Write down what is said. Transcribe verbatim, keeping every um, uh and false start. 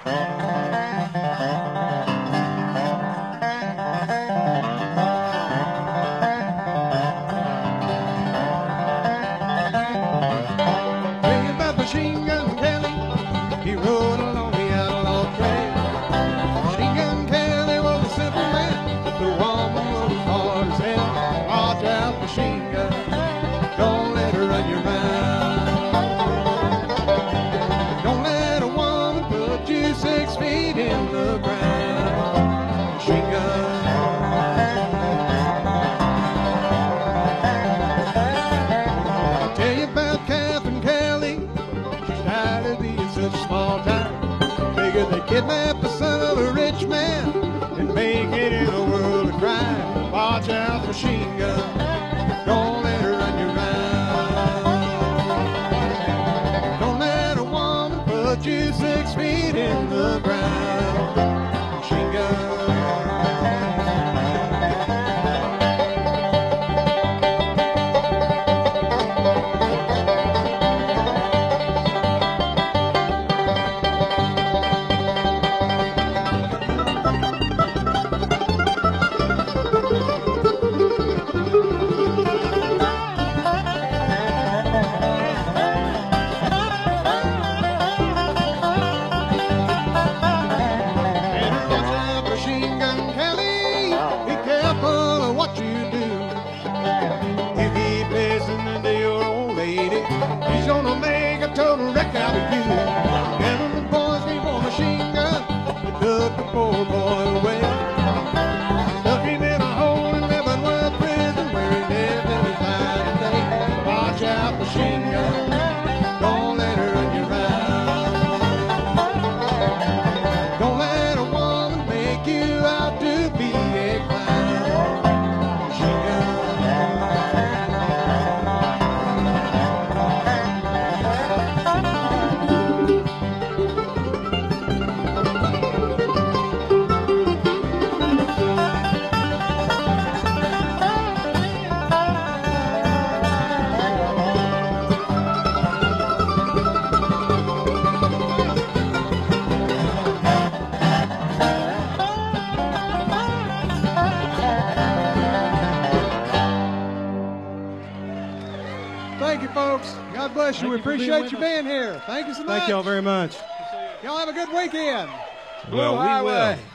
about Machine Gun Kelly, he rode along the outlaw trail. Machine Gun Kelly was a simple man, but the woman was hard as hell. Watch out, machine gun, don't let her run you round. Don't let a woman put you six feet in the ground. Machine gun. I'll tell you about Catherine Kelly. She's tired of being such a small time. Figured they kidnap the son of a rich man and make it in a world of crime. Watch out, machine gun, don't let her run you round. Don't let a woman put you six feet in the ground. Machine gun. What you do, if he plays into your old lady, he's gonna make a total wreck out of you. And the boys came for Machine Gun, they took the poor boy away, stuck him in a hole in Leavenworth prison where he lived in his dying day. Watch out, Machine Gun, don't let her run you round. Don't let a woman make you out to be a clown. Thank you, folks. God bless you. We appreciate you being here. Thank you so much. Thank y'all very much. Y'all have a good weekend. Well, we will.